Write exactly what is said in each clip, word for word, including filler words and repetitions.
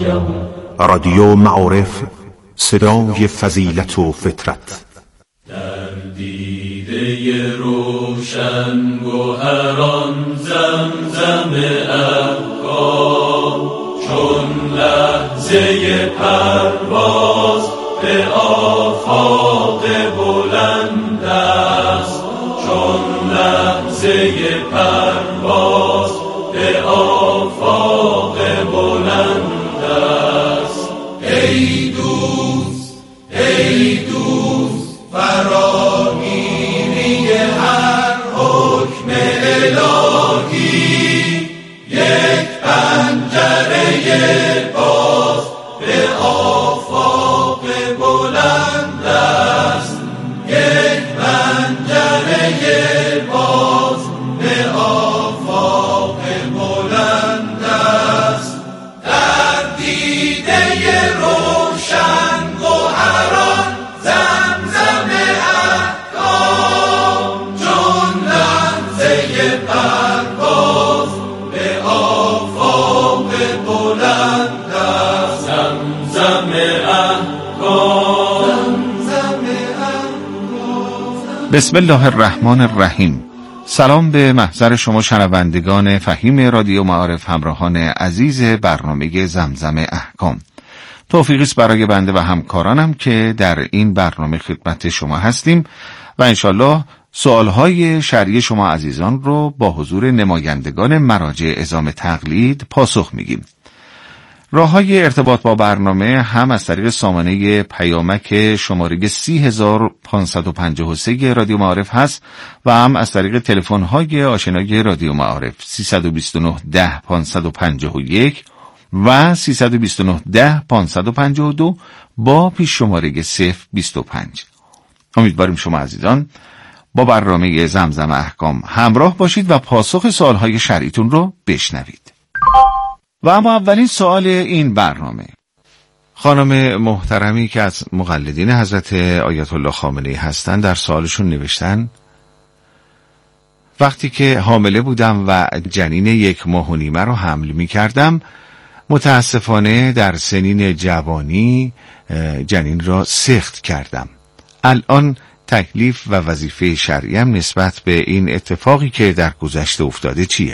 رادیو معارف، صدای فضیلت و فطرت. در دیده روشن گوهران زمزم افغان، چون لحظه پرواز به آفاق بلند است، چون لحظه پرواز به آفاق بلند است. ای دوست ای دوست فراگیری هر حکم الهی، یک پنجره باز به آفاق بلند است، یک پنجره باز به آفاق بلند است. در دیده روشن گوهران زمزم احکام، چون لحظه پرواز به آفاق بلند است. زمزم احکام، زمزم احکام. بسم الله الرحمن الرحیم. سلام به محضر شما شنوندگان فهیم رادیو معارف، همراهان عزیز برنامه زمزم احکام. توفیقی است برای بنده و همکارانم که در این برنامه خدمت شما هستیم و انشالله سوالهای شرعی شما عزیزان رو با حضور نمایندگان مراجع عظام تقلید پاسخ میگیم. راه‌های ارتباط با برنامه هم از طریق سامانه پیامک شماره سی هزار و پانصد و پنجاه و سه رادیو معارف هست و هم از طریق تلفن‌های آشنای رادیو معارف سیصد و بیست و نه ده پانصد و پنجاه و یک و سیصد و بیست و نه ده پانصد و پنجاه و دو با پیش شماره صفر بیست و پنج. امیدواریم شما عزیزان با برنامه زمزم احکام همراه باشید و پاسخ سوالهای شرعیتون رو بشنوید. و اما اولین سوال این برنامه، خانم محترمی که از مقلدین حضرت آیت الله خامنه‌ای هستند در سوالشون نوشتن: وقتی که حامله بودم و جنین یک ماه و نیمه رو حمل می کردم، متاسفانه در سنین جوانی جنین را سخت کردم. الان تکلیف و وظیفه شرعیم نسبت به این اتفاقی که در گذشته افتاده چیه؟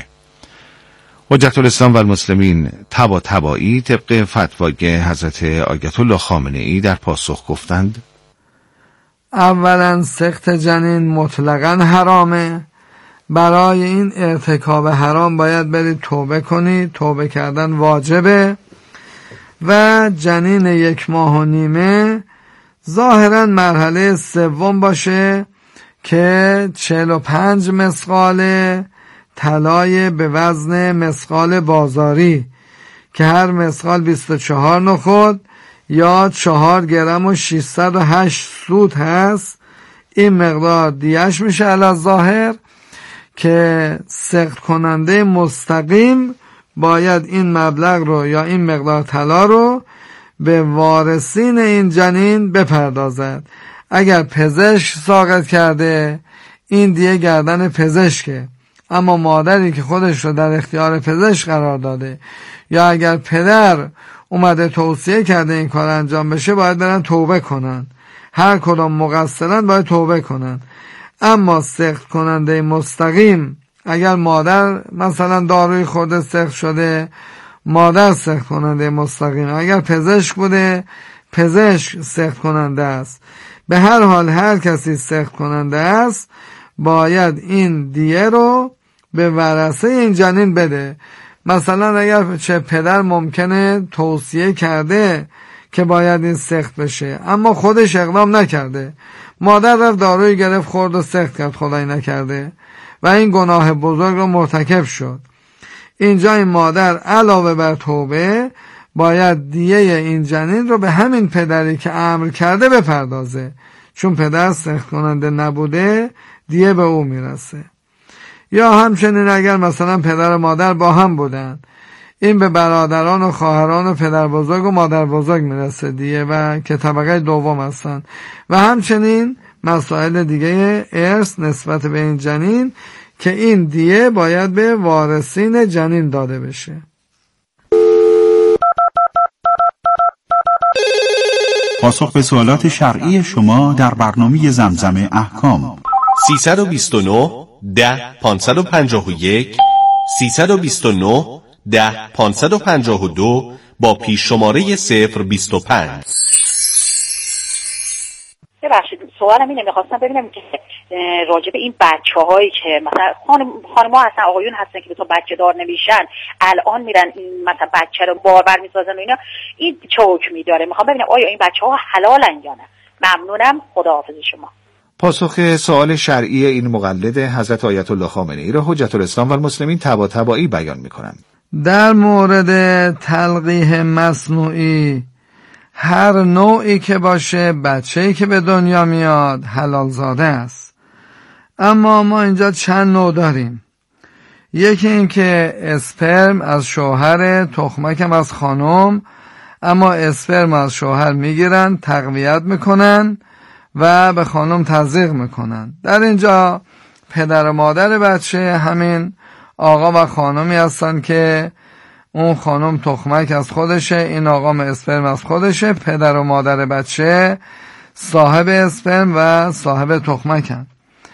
حجت الاسلام و المسلمین تبا تبایی طبق فتوای حضرت آیت الله خامنه‌ای در پاسخ گفتند: اولا سخت جنین مطلقاً حرامه. برای این ارتکاب حرام باید برید توبه کنید، توبه کردن واجبه. و جنین یک ماه و نیمه ظاهراً مرحله سوم باشه که چهل و پنج مسقال طلای به وزن مسقال بازاری که هر مسقال بیست و چهار نخود یا چهار گرم و ششصد و هشت سود هست. این مقدار دیش میشه علی ظاهر که سقط کننده مستقیم باید این مبلغ رو یا این مقدار طلا رو به وارثین این جنین بپردازد. اگر پزشک ساقط کرده این دیگه گردن پزشکه، اما مادری که خودش رو در اختیار پزشک قرار داده یا اگر پدر اومده توصیه کرده این کار انجام بشه باید برن توبه کنن. هر کدام مقصرن باید توبه کنن. اما سخت کننده مستقیم، اگر مادر مثلا داروی خورده سخت شده، مادر سخت کننده مستقیم. اگر پزشک بوده، پزشک سخت کننده است. به هر حال هر کسی سخت کننده است باید این دیه رو به ورثه این جنین بده. مثلا اگر چه پدر ممکنه توصیه کرده که باید این سخت بشه اما خودش اقدام نکرده، مادر رفت داروی گرفت خورد و سخت کرد، خدای نکرده و این گناه بزرگ رو مرتکب شد. اینجا این مادر علاوه بر توبه باید دیه این جنین رو به همین پدری که امر کرده بپردازه، چون پدر سخت کننده نبوده دیه به او میرسه. یا همچنین اگر مثلا پدر و مادر با هم بودن، این به برادران و خواهران و پدر بزرگ و مادر بزرگ میرسه دیه و که طبقه دوم هستن. و همچنین مسائل دیگه ارث نسبت به این جنین که این دیه باید به وارثین جنین داده بشه. پاسخ به سوالات شرعی شما در برنامه زمزم احکام. سیصد و بیست و نه ده پانصد و پنجاه و یک سیصد و بیست و نه ده پانصد و پنجاه و دو با پیش شماره صفر بیست و پنج. ببخشید سوالم اینه، میخواستم ببینم که راجع به این بچه هایی که مثلا خانم خانم‌ها هستن، آقایون هستن که به تو بچه دار نمیشن، الان میرن این مثلا بچه رو باربر میسازن و اینا، این چه حکمی داره؟ میخوام ببینم آیا این بچه ها حلالن یا نه. ممنونم، خداحافظ شما. پاسخ سوال شرعی این مقلد حضرت آیت الله خامنه‌ای را حجت الاسلام و المسلمین طباطبایی بیان می‌کنند. در مورد تلقیح مصنوعی هر نوعی که باشه، بچه‌ای که به دنیا میاد حلال زاده است. اما ما اینجا چند نوع داریم. یکی این که اسپرم از شوهر، تخمکم از خانم، اما اسپرم از شوهر میگیرن، تقویت میکنن و به خانم تزریق میکنن. در اینجا پدر و مادر بچه همین آقا و خانمی هستن که اون خانم تخمک از خودشه، این آقا اسپرم از خودشه. پدر و مادر بچه صاحب اسپرم و صاحب تخمکن.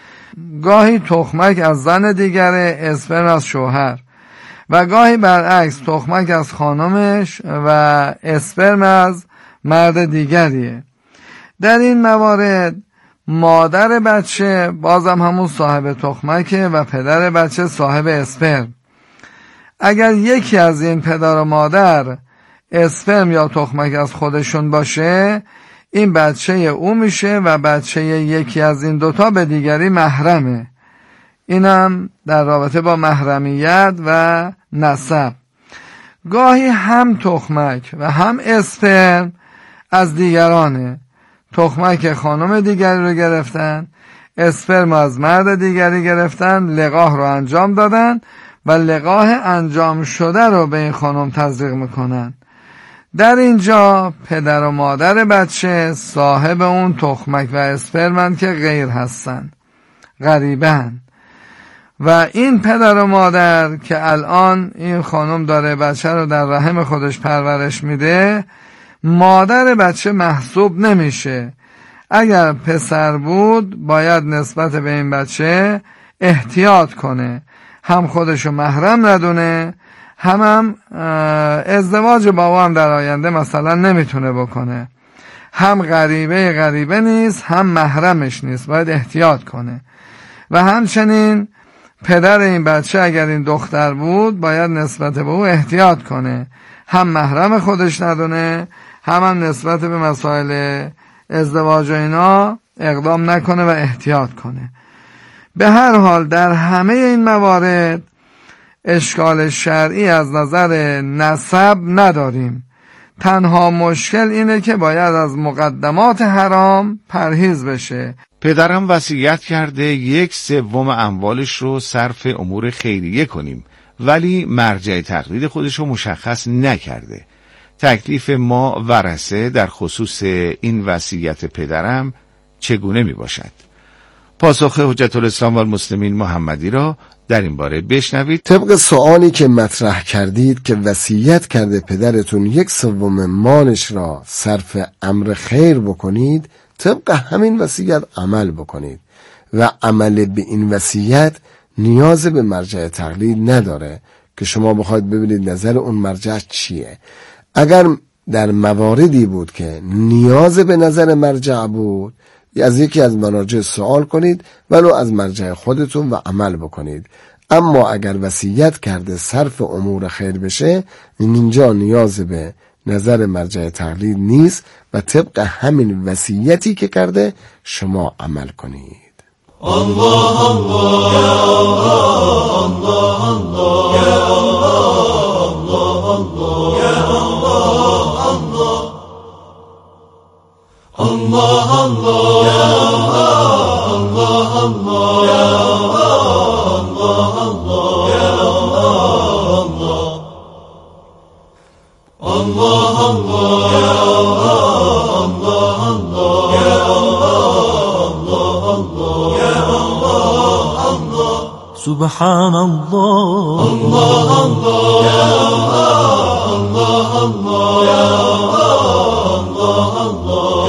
گاهی تخمک از زن دیگره، اسپرم از شوهر، و گاهی برعکس تخمک از خانمش و اسپرم از مرد دیگریه. در این موارد مادر بچه بازم همون صاحب تخمکه و پدر بچه صاحب اسپرم. اگر یکی از این پدر و مادر اسپرم یا تخمک از خودشون باشه، این بچه او میشه و بچه یکی از این دوتا به دیگری محرمه. اینم در رابطه با محرمیت و نسب. گاهی هم تخمک و هم اسپرم از دیگرانه. تخمک خانم دیگری رو گرفتن، اسپرم از مرد دیگری گرفتن، لقاح رو انجام دادن و لقاح انجام شده رو به این خانم تزریق میکنن. در اینجا پدر و مادر بچه صاحب اون تخمک و اسپرمن که غیر هستن، غریبن. و این پدر و مادر که الان این خانم داره بچه رو در رحم خودش پرورش میده، مادر بچه محسوب نمیشه. اگر پسر بود باید نسبت به این بچه احتیاط کنه، هم خودشو محرم ندونه، هم هم ازدواج با او هم در آینده مثلا نمیتونه بکنه. هم غریبه غریبه نیست، هم محرمش نیست، باید احتیاط کنه. و همچنین پدر این بچه اگر این دختر بود باید نسبت به او احتیاط کنه، هم محرم خودش ندونه، هم هم نسبت به مسائل ازدواج و اینا اقدام نکنه و احتیاط کنه. به هر حال در همه این موارد اشکال شرعی از نظر نسب نداریم. تنها مشکل اینه که باید از مقدمات حرام پرهیز بشه. پدرم وصیت کرده یک سوم اموالش رو صرف امور خیریه کنیم، ولی مرجع تقلید خودش رو مشخص نکرده. تکلیف ما ورثه در خصوص این وصیت پدرم چگونه می باشد؟ پاسخ حجت الاسلام و المسلمین محمدی را در این باره بشنوید. طبق سوالی که مطرح کردید که وصیت کرده پدرتون یک سوم مالش را صرف امر خیر بکنید، طبق همین وصیت عمل بکنید و عمل به این وصیت نیاز به مرجع تقلید نداره که شما بخواید ببینید نظر اون مرجع چیه. اگر در مواردی بود که نیاز به نظر مرجع بود، از یکی از مراجع سوال کنید ولو از مرجع خودتون و عمل بکنید. اما اگر وصیت کرده صرف امور خیر بشه، اینجا نیاز به نظر مرجع تقلید نیست و طبق همین وصیتی که کرده شما عمل کنید. الله الله یا الله الله یا الله الله یا الله الله الله الله یا الله الله یا الله الله یا الله الله یا الله الله یا سبحان الله الله الله یا الله الله یا الله الله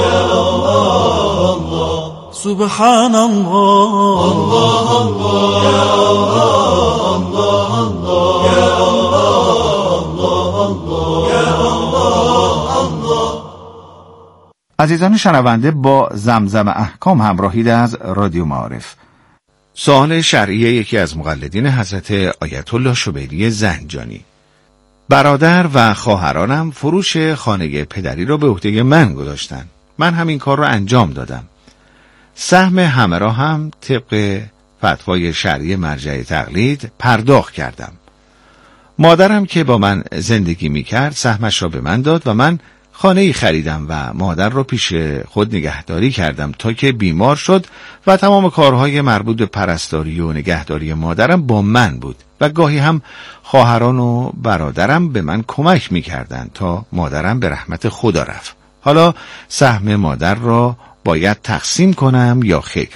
سبحان الله الله الله یا الله الله یا الله الله یا الله الله. عزیزان شنونده، با زمزم احکام همراهید از رادیو معارف. سوال شرعی یکی از مقلدین حضرت آیت الله شبیری زنجانی: برادر و خواهرانم فروش خانه پدری را به عهده من گذاشتند. من هم این کار را انجام دادم. سهم همه را هم طبق فتوای شرعی مرجع تقلید پرداخت کردم. مادرم که با من زندگی می کرد سهمش را به من داد و من خانه‌ای خریدم و مادر را پیش خود نگهداری کردم تا که بیمار شد و تمام کارهای مربوط به پرستاری و نگهداری مادرم با من بود و گاهی هم خواهران و برادرم به من کمک می‌کردند تا مادرم به رحمت خدا رفت. حالا سهم مادر را باید تقسیم کنم یا خیر؟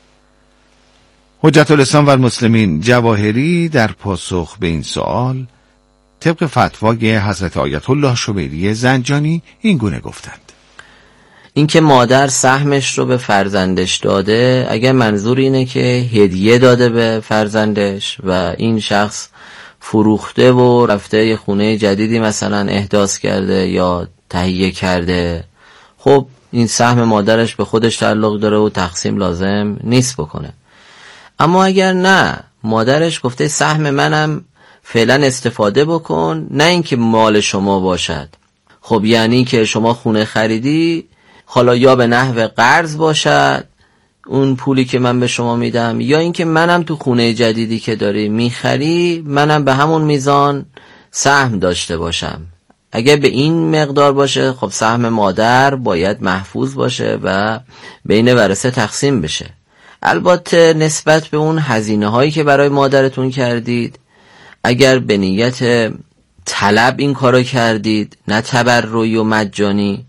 حجت الاسلام و المسلمین جواهری در پاسخ به این سوال طبق فتوای حضرت آیت الله شبیری زنجانی این گونه گفتند: اینکه مادر سهمش رو به فرزندش داده، اگر منظور اینه که هدیه داده به فرزندش و این شخص فروخته و رفته یه خونه جدیدی مثلا احداث کرده یا تهیه کرده، خب این سهم مادرش به خودش تعلق داره و تقسیم لازم نیست بکنه. اما اگر نه، مادرش گفته سهم منم فعلا استفاده بکن، نه اینکه مال شما باشد، خب یعنی که شما خونه خریدی، حالا یا به نحو قرض باشد اون پولی که من به شما میدم، یا اینکه منم تو خونه جدیدی که داری میخری منم به همون میزان سهم داشته باشم. اگر به این مقدار باشه، خب سهم مادر باید محفوظ باشه و بین ورثه تقسیم بشه. البته نسبت به اون هزینه هایی که برای مادرتون کردید، اگر به نیت طلب این کارو کردید، نه تبرعی و مجانی،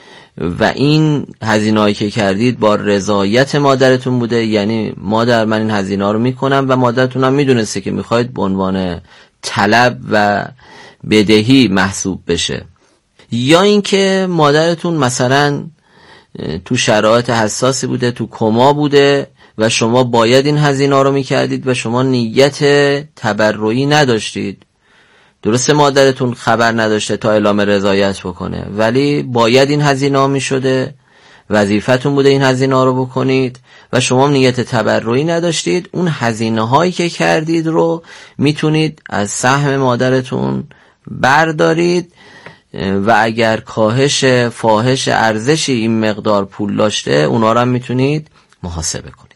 و این هزینه‌ای که کردید با رضایت مادرتون بوده، یعنی مادر من این هزینه‌ها رو میکنم و مادرتون هم میدونسته که میخواید به عنوان طلب و بدهی محسوب بشه، یا اینکه مادرتون مثلا تو شرایط حساسی بوده، تو کما بوده و شما باید این هزینه‌ها رو میکردید و شما نیت تبرعی نداشتید. درسته مادرتون خبر نداشته تا اعلام رضایت بکنه، ولی باید این هزینه‌ها میشده، وظیفتون بوده این هزینه‌ها رو بکنید و شما نیت تبرعی نداشتید. اون هزینه‌هایی که کردید رو میتونید از سهم مادرتون بردارید و اگر کاهش فاحش ارزشی این مقدار پول داشته، اونا رو هم میتونید محاسبه کنید.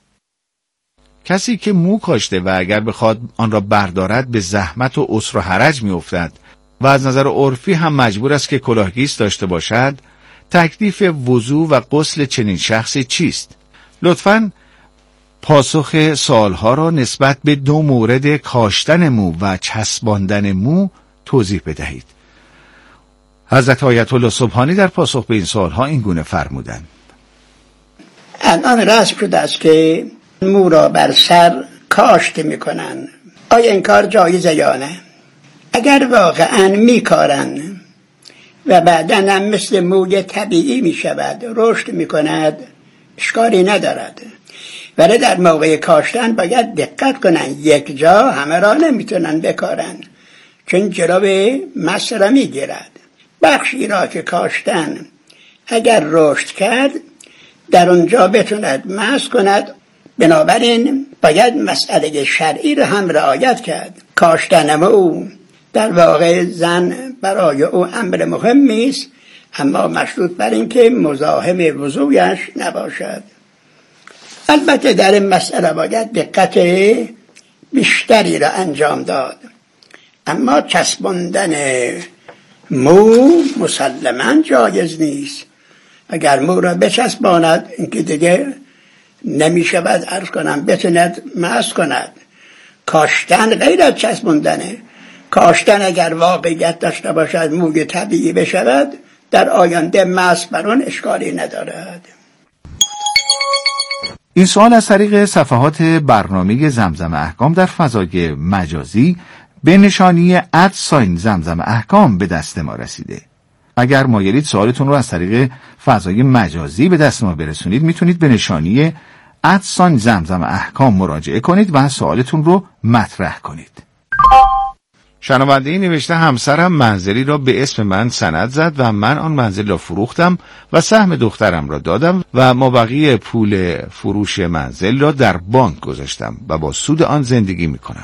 کسی که مو کاشته و اگر بخواد آن را بردارد به زحمت و عسر و حرج میافتد و از نظر عرفی هم مجبور است که کلاهگیس داشته باشد، تکلیف وضو و غسل چنین شخصی چیست؟ لطفاً پاسخ سوالها را نسبت به دو مورد کاشتن مو و چسباندن مو توضیح بدهید. حضرت آیت الله سبحانی در پاسخ به این سوالها این گونه فرمودند: الان رسم شده است که مو را بر سر کاشت میکنن. آیا این کار جایزه یا نه؟ اگر واقعا میکارن و بعدا هم مثل موی طبیعی میشود، رشد میکند، اشکالی ندارد، ولی در موقع کاشتن باید دقت کنن. یک جا همه را نمیتونن بکارن چون جلو مس را میگیرد. بخشی را که کاشتن اگر رشد کرد در اونجا بتوند مس کند، بنابراین باید مسئله شرعی را هم رعایت کرد. کاشتن مو در واقع زن برای او امر مهمی است، اما مشروط بر این که مزاحم وضویش نباشد. البته در این مسئله باید دقت بیشتری را انجام داد، اما چسباندن مو مسلماً جایز نیست. اگر مو را بچسباند، اینکه دیگه نمی شود عرض کنم بتوند مس کند. کاشتن غیر از چسباندنه. کاشتن اگر واقعیت داشته باشد، موی طبیعی بشود، در آینده مس بر آن اشکالی ندارد. این سوال از طریق صفحات برنامه زمزم احکام در فضای مجازی به نشانی اد ساین زمزم احکام به دست ما رسیده. اگر مایلید سوالتون رو از طریق فضای مجازی به دست ما برسونید، میتونید به نشانی ادسان زمزم احکام مراجعه کنید و سوالتون رو مطرح کنید. شنونده‌ای نوشته همسرم منزلی را به اسم من سند زد و من آن منزل را فروختم و سهم دخترم را دادم و مابقی پول فروش منزل را در بانک گذاشتم و با سود آن زندگی میکنم.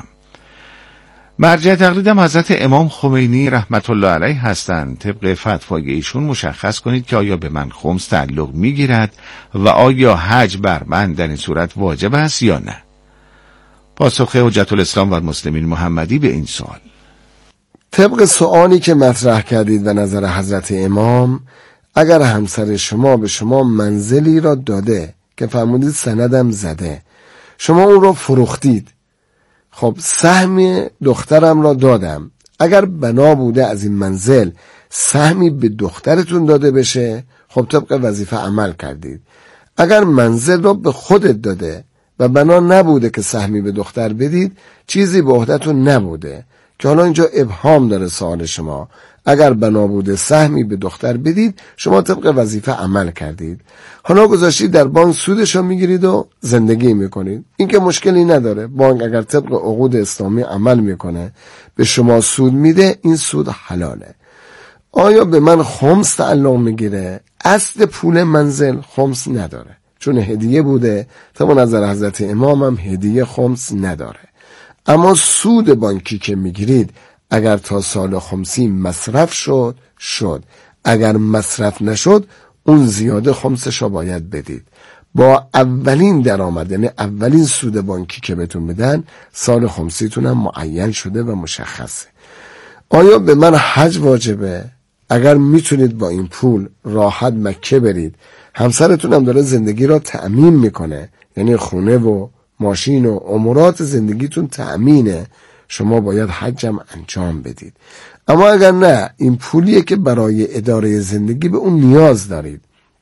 مرجع تقلیدم حضرت امام خمینی رحمت الله علیه هستند. طبق فتوای ایشون مشخص کنید که آیا به من خمس تعلق میگیرد و آیا حج بر من در این صورت واجب است یا نه؟ پاسخ حجت الاسلام و المسلمین محمدی به این سوال: طبق سوالی که مطرح کردید و نظر حضرت امام، اگر همسر شما به شما منزلی را داده که فرمودید سندم زده، شما اون را فروختید، خب سهم دخترم را دادم، اگر بنا بوده از این منزل سهمی به دخترتون داده بشه، خب طبق وظیفه عمل کردید. اگر منزل را به خودت داده و بنا نبوده که سهمی به دختر بدید، چیزی به عهدتون نبوده، که حالا اینجا ابهام داره سوال شما. اگر بنا بوده سهمی به دختر بدید، شما طبق وظیفه عمل کردید، حالا گذاشتید در بانک سودش رو میگیرید و زندگی میکنید. این که مشکلی نداره، بانک اگر طبق عقود اسلامی عمل میکنه به شما سود میده، این سود حلاله. آیا به من خمس تعلق میگیره؟ اصل پول منزل خمس نداره، چون هدیه بوده. طبق نظر حضرت امام هم هدیه خمس نداره. اما سود بانکی که میگیرید اگر تا سال خمسی مصرف شد شد، اگر مصرف نشد اون زیاده خمسش رو باید بدید. با اولین درآمد، یعنی اولین سود بانکی که بهتون بدن، سال خمسیتون هم معین شده و مشخصه. آیا به من حج واجبه؟ اگر میتونید با این پول راحت مکه برید، همسرتون هم داره زندگی را تأمین میکنه، یعنی خونه و ماشین و امورات زندگیتون تأمینه، شما باید حجم انجام بدید. اما اگر نه، این پولیه که برای اداره زندگی به اون نیاز دارید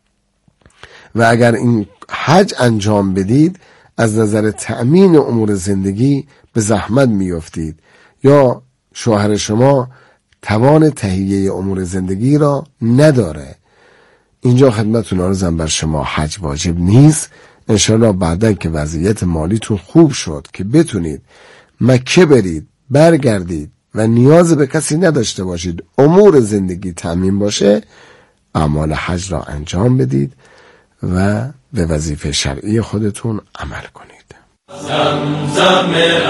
و اگر این حج انجام بدید، از نظر تأمین امور زندگی به زحمت میافتید یا شوهر شما توان تهیه امور زندگی را نداره. اینجا خدمتتون عرضم بر شما حج واجب نیست. انشاءالله بعدا که وضعیت مالیتون خوب شد که بتونید مکه برید، برگردید و نیاز به کسی نداشته باشید، امور زندگی تأمین باشه، اعمال حج را انجام بدید و به وظیفه شرعی خودتون عمل کنید. زمزم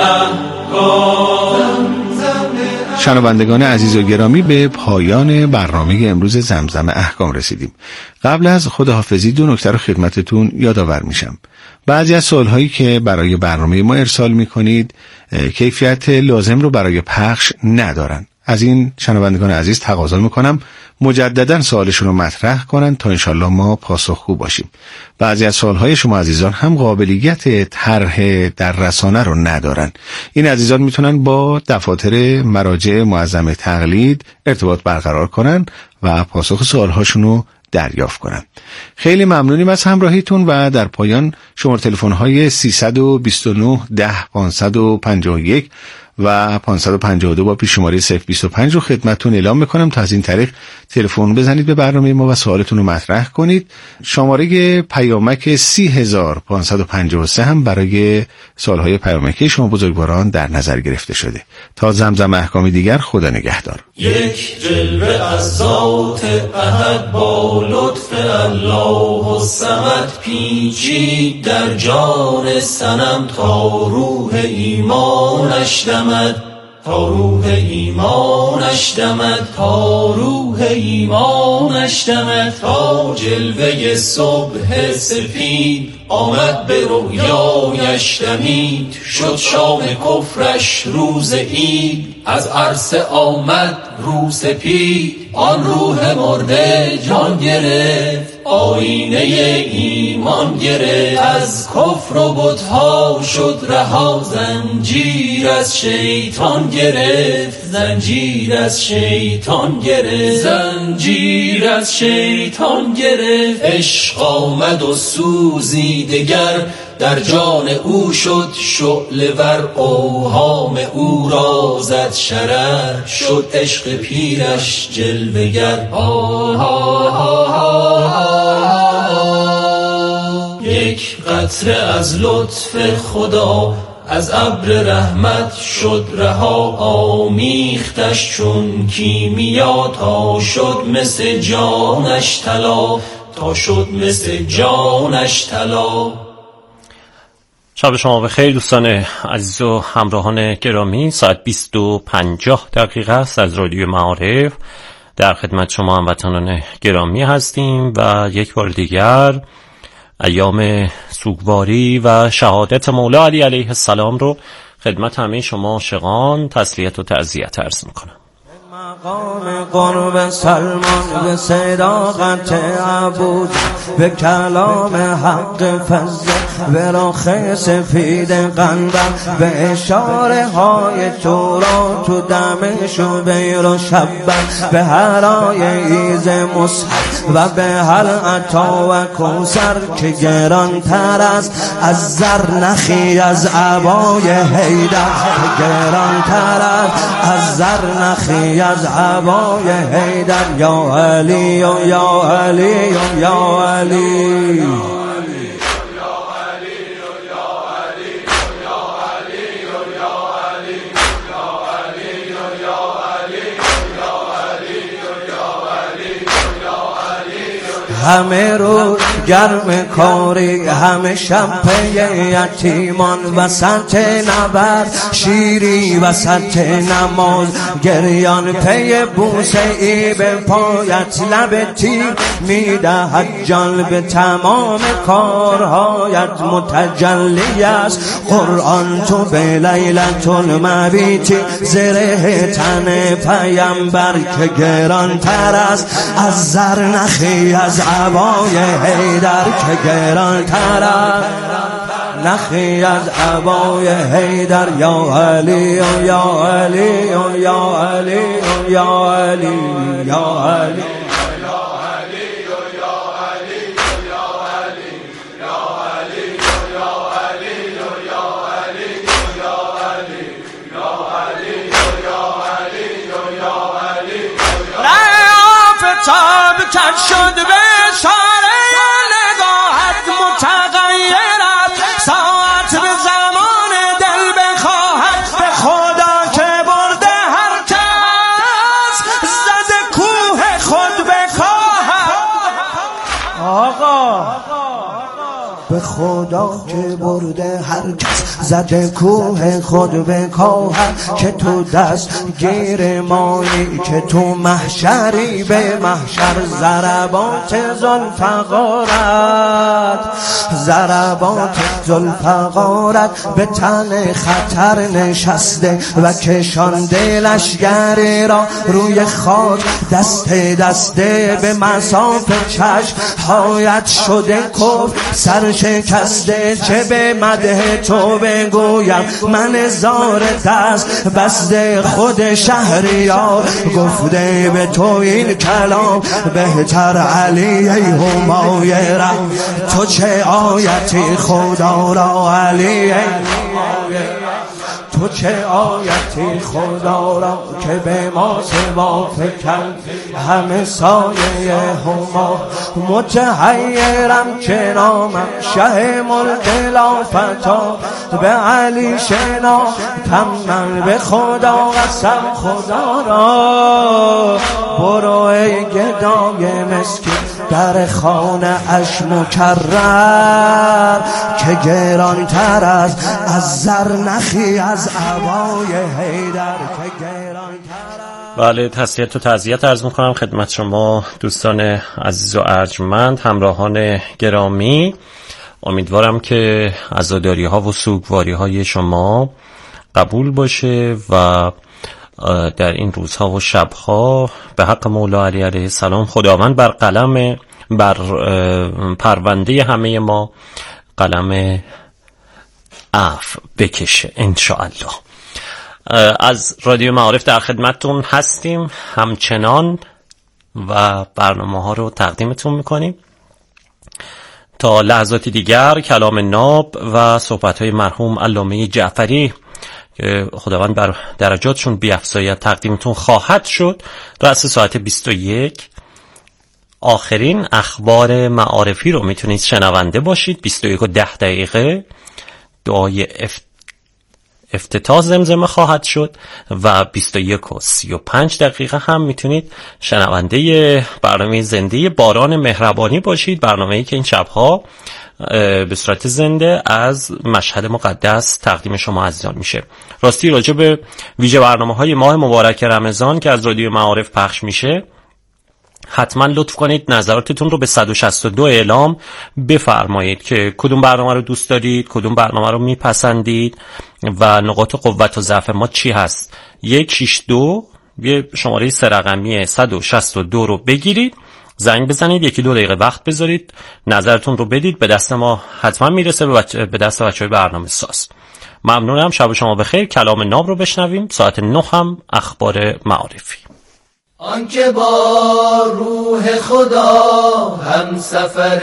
احکام. شنوندگان عزیز و گرامی، به پایان برنامه امروز زمزم احکام رسیدیم. قبل از خداحافظی دو نکته رو خدمتتون یادآور میشم. بعضی از سوالهایی که برای برنامه ما ارسال میکنید کیفیت لازم رو برای پخش ندارن. از این شنوندگان عزیز تقاضا میکنم مجددا سوالشون رو مطرح کنن تا انشالله ما پاسخگو باشیم. بعضی از سوالهای شما عزیزان هم قابلیت طرح در رسانه رو ندارن. این عزیزان میتونن با دفاتر مراجع معظم تقلید ارتباط برقرار کنن و پاسخ سوالهاشون رو دریافت کنن. خیلی ممنونیم از همراهیتون و در پایان شماره تلفن‌های سیصد و بیست و نه ده پانصد و پنجاه و یک و پانصد و پنجاه و دو با پیش شماره صفر بیست و پنج رو خدمتتون اعلام میکنم تا از این طریق تلفن بزنید به برنامه ما و سوالتون رو مطرح کنید. شماره پیامک سی هزار پانصد و پنجاه و سه هم برای سوالهای پیامکی شما بزرگواران در نظر گرفته شده. تا زمزم احکامی دیگر، خدا نگهدار. یک جلوه از ذات احد با لطف الله الصمد پیچید در جان صنم تا روح ایمانش دمد، تا روح ایمانش دمد، تا روح ایمانش دمد، تا جلوه صبح سفید آمد به رویایش دمید، شد شام کفرش روز عید، از عرصه آمد رو سپید، آن روح مرده جان گرفت، آینه ایمان گرفت، از کفر و بت‌ها شد رها، زنجیر از شیطان گرفت، زنجیر از شیطان گرفت، زنجیر پیر از شیطان گرفت، عشق آمد و سوزی دگر در جان او شد شعله ور، اوهام او را زد شرر، شد عشق پیرش جلوه گر. یک قطره از لطف خدا از ابر رحمت شد رها، آمیختش چون کیمیا تا شد مثل جانش طلا، تا شد مثل جانش طلا. شب شما بخیر دوستان عزیز و همراهان گرامی. ساعت بیست و پنجاه دقیقه است از رادیو معارف. در خدمت شما هموطنان گرامی هستیم و یک بار دیگر ایام سوگواری و شهادت مولا علی علیه السلام رو خدمت همه شما عاشقان تسلیت و تعزیت عرض میکنم. مقام قرب سلمان به صداقت عبود، به کلام حق فضل، به رخ سفید قنبر، به اشاره های تورا تو دم شبیر و شبر، به هرای ایز مصحف و به هر عطا و کوثر که گران تر است از زر، نخی از عبای حیدر که گران تر است از زر، نخی از عبای حیدر. یا علی و یا علی و یا علی، همه رو گرم کاری، همه شب پی یتیمان، وسط نبرد شیری وسط نماز، گریان پی بوسه ای به پایت، لب تیر میدهد جان به تمام کارهایت، متجلی است قرآن تو به لیلت المبیتی، زره تن پیمبر که گران تر است از زر، نخی از عبای حیدر که گران تر است، نخی از عبای حیدر. یا علی و یا علی و یا علی و یا علی یا علی. کج شد به اشاره نگاهت متغیرت، ساعت به زمان دل بخواهد، به خدا که برده هر کس زد کوه خود بخواهد. آقا به خدا که برده هر کس زد کوه خود بکاهد، که تو دست گیر مایی که تو محشری به محشر، ضربات ذوالفقارت ضربات ذوالفقارت به تن خطر نشسته و کشانده لشگری را روی خاک، دست دسته به مساف چشم هایت شده کفر سر شکسته، چه به مدح تو بگویم من زار دست بسته، خود شهریار گفته به تو این کلام، بهتر علی ای همایره تو چه آیتی خدا را، علی ای تو چه آیتی خدا را که به ما سوا فکن، همه سایه هما متحیرم که نامم شه ملک لافتا، به علی شنا تمن به خدا قسم خدا را، برو ای گدای مسکین در خانه اش مکرر، که گران تر است از زر، نخی از عبای حیدر که گران تر. بله، تسلیت و تعزیت عرض میکنم خدمت شما دوستان عزیز و ارجمند، همراهان گرامی. امیدوارم که عزاداری ها و سوگواری های شما قبول باشه و در این روزها و شبها به حق مولا علی علیه السلام خداوند بر قلم بر پرونده همه ما قلم عفو بکشه انشاءالله. از رادیو معارف در خدمتتون هستیم همچنان و برنامه ها رو تقدیمتون میکنیم. تا لحظات دیگر کلام ناب و صحبت های مرحوم علامه جعفری که خداوند بر درجاتشون بیفزاید تقدیمتون خواهد شد. رأس ساعت بیست و یک آخرین اخبار معارفی رو میتونید شنونده باشید. بیست و یک و ده دقیقه دعای افتتاح زمزمه خواهد شد و بیست و یک و سی و پنج دقیقه هم میتونید شنونده برنامه زنده باران مهربانی باشید، برنامه‌ای که این شبها به صورت زنده از مشهد مقدس تقدیم شما عزیزان میشه. راستی راجع به ویژه برنامه‌های ماه مبارک رمضان که از رادیو معارف پخش میشه حتما لطف کنید نظراتتون رو به صد و شصت و دو اعلام بفرمایید که کدوم برنامه رو دوست دارید، کدوم برنامه رو میپسندید و نقاط قوت و ضعف ما چی هست. یک شش دو یه شماره سه رقمی صد و شصت و دو رو بگیرید، زنگ بزنید، یکی دو دقیقه وقت بذارید، نظرتون رو بدید، به دست ما حتما میرسه، به دست بچهای برنامه ساز. ممنونم، شب شما بخیر. کلام ناب رو بشنویم. ساعت نه هم اخبار معارفی. آنکه با روح خدا هم سفر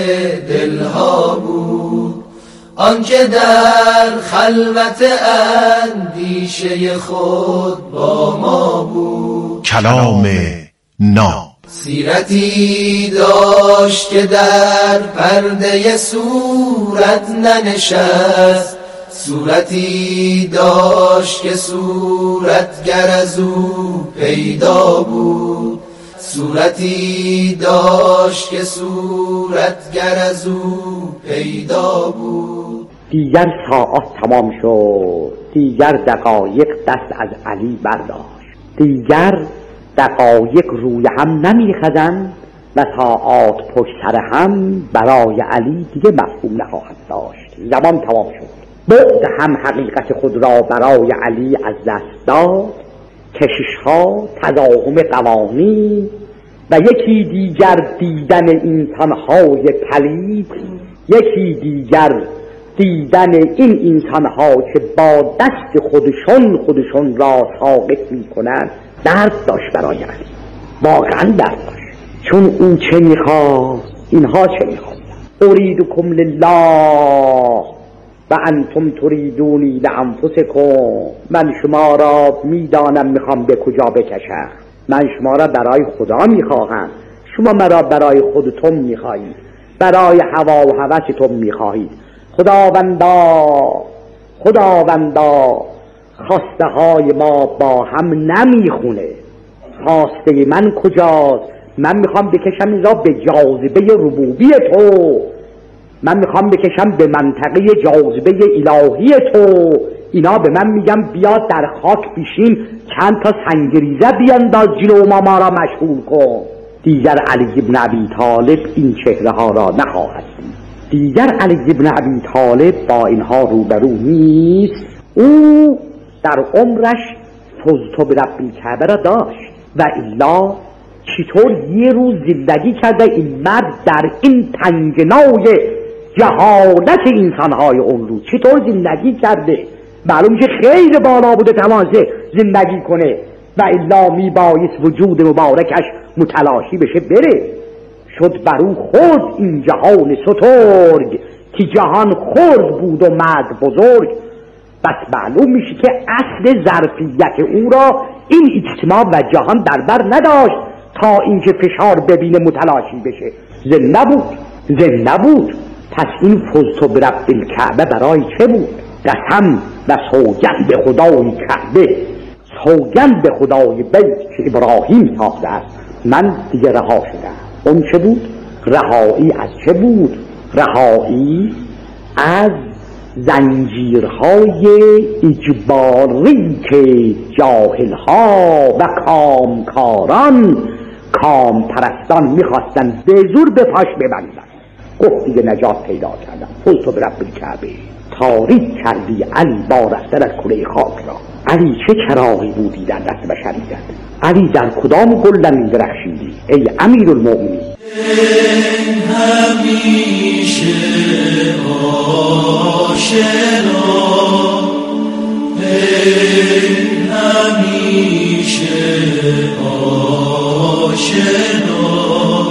دلها بود، آنکه در خلوت اندیشه خود با ما بود. کلام ناب سیرتی داشت که در پرده صورت ننشست، صورتی داشت که صورتگر از او پیدا بود، صورتی داشت که صورتگر از او پیدا بود. دیگر ساعت تمام شد، دیگر دقایق دست از علی برداشت، دیگر دقایق روی هم نمیخزن و ساعات پشت سر هم برای علی دیگه مفهوم نخواهد داشت. زمان تمام شد، بعد هم حقیقت خود را برای علی از دست داد، کشش‌ها، تضاهم قوانین و یکی دیگر دیدن انسان‌های پلید، یکی دیگر دیدن این انسان‌ها که با دست خودشون خودشون را ساقط می‌کنند درد داشت برای علی، واقعا درد داشت، چون اون چه می‌خواست اینها چه می‌خواستن. اریدکم لله و انتم تریدونی لانفسکم، من شما را میدانم میخوام به کجا بکشم، من شما را برای خدا میخواهم، شما مرا برای خودتون میخواهید، برای هوا و هوستون میخواهید. خداوندا خداوندا خواسته های ما با هم نمیخونه، خواسته من کجاست؟ من میخوام بکشم این را به جاذبه ربوبی تو، من میخوام بکشم به منطقه جاذبه الهی تو. اینا به من میگم بیا در خاک بیشین، چند تا سنگریزه بیانداز جلو ما، ما را مشغول کن. دیگر علی بن ابی طالب این چهره ها را نخواهد دید، دیگر علی بن ابی طالب با اینها روبرو نیست. او در عمرش فزت برب الکعبه را داشت و الا چطور یه روز زندگی کرده این مرد در این تنگنای جهالت انسانهای اون روز، چطور زندگی کرده؟ معلوم که خیلی بالا بوده توانسته زندگی کنه و الا میبایست وجود مبارکش متلاشی بشه بره. شد بر او خود این جهان سترگ که جهان خرد بود و مرد بزرگ. بس معلوم میشه که اصل ظرفیت او را این اجتماع و جهان در بر نداشت تا اینکه فشار ببینه متلاشی بشه. زن نبود زن نبود پس این فزت برب الکعبه برای چه بود؟ قسم و سوگند به خدای کعبه، سوگند به خدای بیت که ابراهیم ساخته است، من دیگه رها شدم. اون چه بود؟ رهایی از چه بود؟ رهایی از زنجیرهای اجباری که جاهلها و کامکاران کام پرستان میخواستن به زور به پاش ببندن. گفت دیگه نجات پیدا کردم. فزت برب الکعبه، تاریک کردی علی با رفتن از کره خاک را. علی چه چراغی بودی در دست بشریت؟ علی در کدام گلدن درخشیدی ای امیرالمؤمنین؟ همیشه آشنا همیشه آشنا